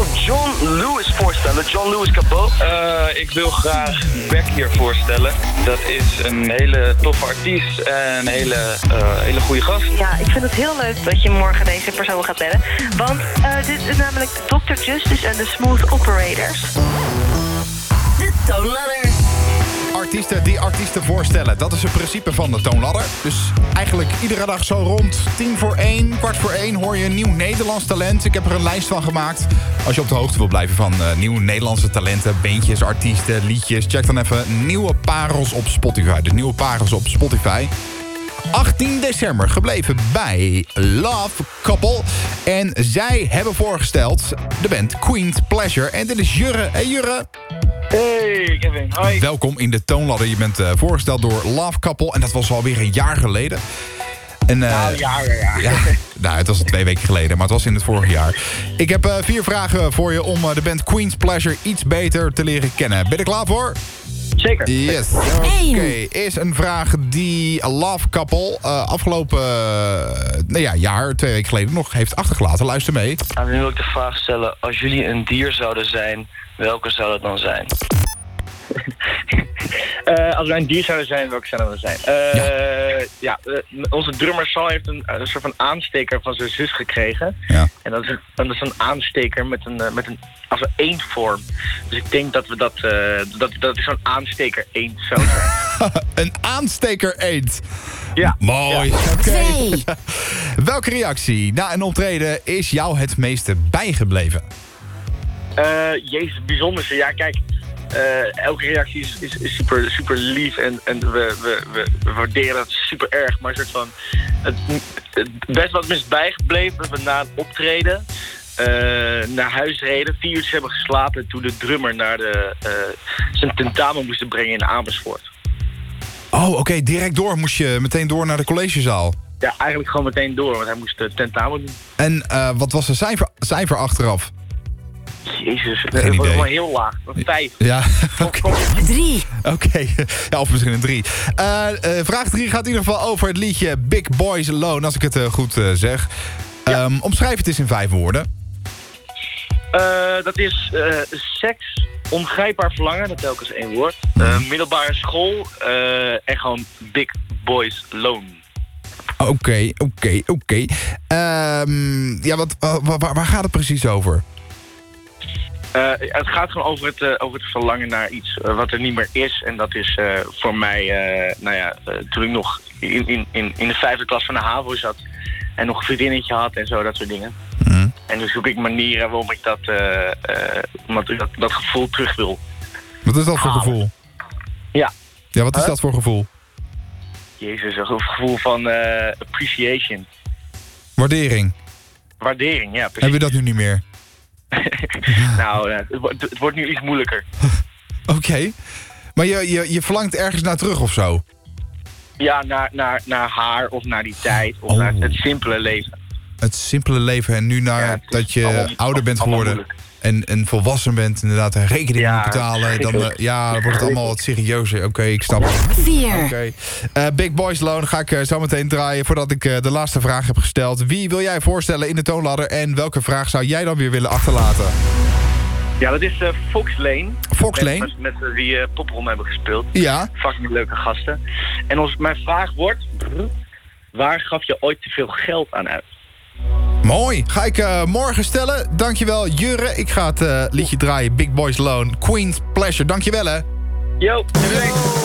John Lewis voorstellen. John Lewis Cabot. Ik wil graag Beck hier voorstellen. Dat is een hele toffe artiest en een hele goede gast. Ja, ik vind het heel leuk dat je morgen deze persoon gaat bellen. Want dit is namelijk Dr. Justice en de Smooth Operators. De Toonladder. Artiesten die artiesten voorstellen. Dat is het principe van de Toonladder. Dus eigenlijk iedere dag zo rond 1:10, 1:15 hoor je een nieuw Nederlands talent. Ik heb er een lijst van gemaakt. Als je op de hoogte wil blijven van nieuwe Nederlandse talenten, beentjes, artiesten, liedjes, check dan even Nieuwe Parels op Spotify. De Nieuwe Parels op Spotify. 18 december gebleven bij Love Couple. En zij hebben voorgesteld de band Queen's Pleasure. En dit is Jurre. Hey Jurre. Hey Kevin, hoi. Welkom in de Toonladder. Je bent voorgesteld door Love Couple. En dat was alweer een jaar geleden. En, Ja. Nou, het was al 2 weken geleden, maar het was in het vorige jaar. Ik heb 4 vragen voor je om de band Queen's Pleasure iets beter te leren kennen. Ben je er klaar voor? Zeker. Yes. Oké, eerst een vraag die Love Couple afgelopen jaar, 2 weken geleden nog heeft achtergelaten. Luister mee. Nou, nu wil ik de vraag stellen. Als jullie een dier zouden zijn, welke zou dat dan zijn? Als wij een dier zouden zijn, welke zouden we zijn? Onze drummer Sal heeft een soort van aansteker van zijn zus gekregen. Ja. En dat is een aansteker met een als een eendvorm. Dus ik denk dat we dat is zo'n aansteker eend zou zijn. Een aansteker eend. Ja. Mooi. Ja. Oké. Welke reactie na een optreden is jou het meeste bijgebleven? Jezus, het bijzonderste. Ja, kijk. Elke reactie is super, super lief en we waarderen dat super erg. Maar een soort van het best wat me is bijgebleven dat we na een optreden naar huis reden, 4 uur hebben geslapen toen de drummer naar zijn tentamen moest brengen in Amersfoort. Oh, oké, direct door. Moest je meteen door naar de collegezaal? Ja, eigenlijk gewoon meteen door, want hij moest tentamen doen. En wat was de cijfer achteraf? Jezus, Geen dat was idee. wel heel laag. Een 5. Ja, oké. 3. Oké. Ja, of misschien een 3. Vraag 3 gaat in ieder geval over het liedje Big Boys Alone, als ik het goed zeg. Ja. Omschrijf het eens in 5 woorden. Dat is seks, ongrijpbaar verlangen, dat telkens 1 woord. Middelbare school en gewoon Big Boys Alone. Oké. Waar gaat het precies over? Het gaat gewoon over het verlangen naar iets wat er niet meer is. En dat is voor mij, toen ik nog in de 5e klas van de HAVO zat en nog een vriendinnetje had en zo, dat soort dingen. Mm. En dan zoek ik manieren waarom ik dat gevoel terug wil. Wat is dat voor gevoel? Ja. Ja, wat is dat voor gevoel? Jezus, een gevoel van appreciation. Waardering. Waardering, ja, precies. Heb je dat nu niet meer? Nou, het wordt nu iets moeilijker. Oké. Maar je verlangt ergens naar terug of zo? Ja, naar haar of naar die tijd of naar het simpele leven. Het simpele leven en nu naar dat je ouder bent geworden en volwassen bent, inderdaad rekeningen moet betalen. Dan wordt het allemaal wat serieuzer. Oké, ik snap het. 4. Oké. Big Boys Alone ga ik zo meteen draaien voordat ik de laatste vraag heb gesteld. Wie wil jij voorstellen in de Toonladder en welke vraag zou jij dan weer willen achterlaten? Ja, dat is Fox Lane. Fox Lane? Met wie Popron hebben gespeeld. Ja. Fucking leuke gasten. En mijn vraag wordt, waar gaf je ooit te veel geld aan uit? Mooi. Ga ik morgen stellen. Dankjewel, Jurre. Ik ga het liedje draaien. Big Boys Alone. Queen's Pleasure. Dankjewel, hè. Yo, doei.